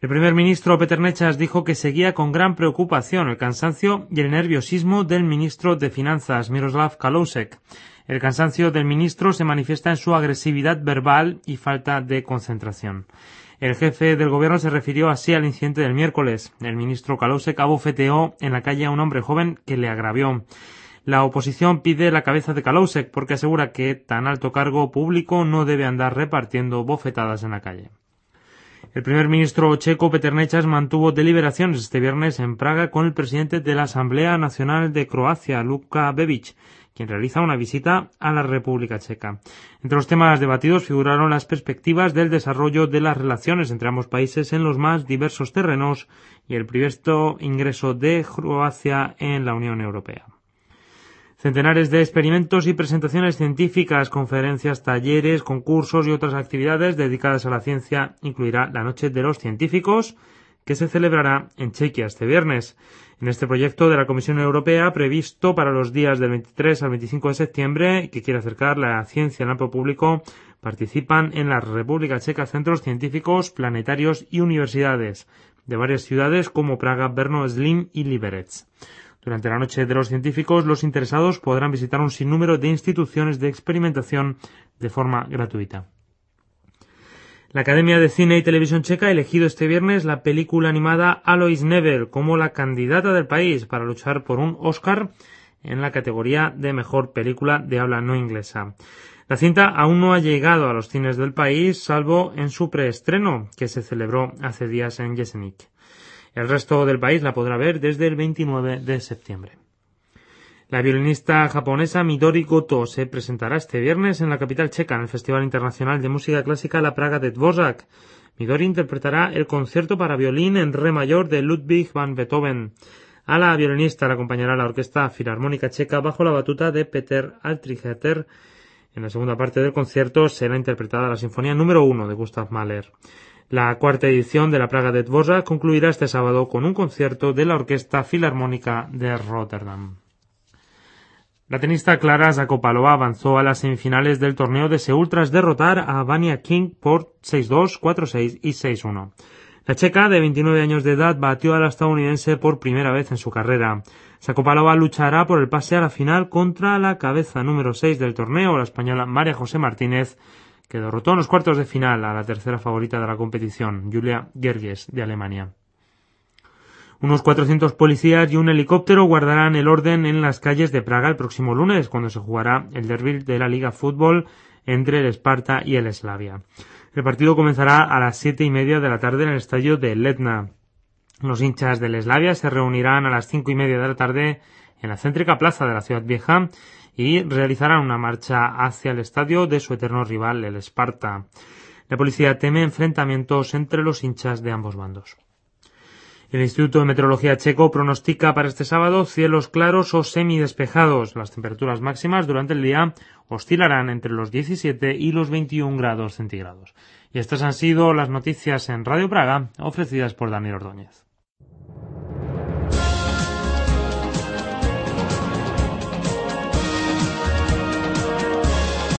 El primer ministro Peter Nečas dijo que seguía con gran preocupación el cansancio y el nerviosismo del ministro de Finanzas, Miroslav Kalousek. El cansancio del ministro se manifiesta en su agresividad verbal y falta de concentración. El jefe del gobierno se refirió así al incidente del miércoles. El ministro Kalousek abofeteó en la calle a un hombre joven que le agravió. La oposición pide la cabeza de Kalousek porque asegura que tan alto cargo público no debe andar repartiendo bofetadas en la calle. El primer ministro checo Peter Nečas mantuvo deliberaciones este viernes en Praga con el presidente de la Asamblea Nacional de Croacia, Luka Bebic, quien realiza una visita a la República Checa. Entre los temas debatidos figuraron las perspectivas del desarrollo de las relaciones entre ambos países en los más diversos terrenos y el previsto ingreso de Croacia en la Unión Europea. Centenares de experimentos y presentaciones científicas, conferencias, talleres, concursos y otras actividades dedicadas a la ciencia incluirá la Noche de los Científicos, que se celebrará en Chequia este viernes. En este proyecto de la Comisión Europea, previsto para los días del 23 al 25 de septiembre, que quiere acercar la ciencia al amplio público, participan en la República Checa centros científicos, planetarios y universidades de varias ciudades como Praga, Brno, Zlín y Liberec. Durante la Noche de los Científicos, los interesados podrán visitar un sinnúmero de instituciones de experimentación de forma gratuita. La Academia de Cine y Televisión Checa ha elegido este viernes la película animada Alois Nebel como la candidata del país para luchar por un Oscar en la categoría de Mejor Película de Habla No Inglesa. La cinta aún no ha llegado a los cines del país, salvo en su preestreno, que se celebró hace días en Jeseník. El resto del país la podrá ver desde el 29 de septiembre. La violinista japonesa Midori Goto se presentará este viernes en la capital checa en el Festival Internacional de Música Clásica La Praga de Dvořák. Midori interpretará el concierto para violín en re mayor de Ludwig van Beethoven. A la violinista le acompañará la Orquesta Filarmónica Checa bajo la batuta de Peter Altrigeter. En la segunda parte del concierto será interpretada la Sinfonía número 1 de Gustav Mahler. La cuarta edición de la Praga de Dvořák concluirá este sábado con un concierto de la Orquesta Filarmónica de Rotterdam. La tenista Klára Zakopalova avanzó a las semifinales del torneo de Seúl tras derrotar a Vania King por 6-2, 4-6 y 6-1. La checa, de 29 años de edad, batió a la estadounidense por primera vez en su carrera. Zakopalova luchará por el pase a la final contra la cabeza número 6 del torneo, la española María José Martínez, que derrotó en los cuartos de final a la tercera favorita de la competición, Julia Gerges, de Alemania. Unos 400 policías y un helicóptero guardarán el orden en las calles de Praga el próximo lunes, cuando se jugará el derbi de la Liga Fútbol entre el Sparta y el Slavia. El partido comenzará a las 7:30 de la tarde en el estadio de Letna. Los hinchas del Slavia se reunirán a las 5:30 de la tarde en la céntrica plaza de la Ciudad Vieja y realizarán una marcha hacia el estadio de su eterno rival, el Sparta. La policía teme enfrentamientos entre los hinchas de ambos bandos. El Instituto de Meteorología checo pronostica para este sábado cielos claros o semidespejados. Las temperaturas máximas durante el día oscilarán entre los 17 y los 21 grados centígrados. Y estas han sido las noticias en Radio Praga, ofrecidas por Daniel Ordóñez.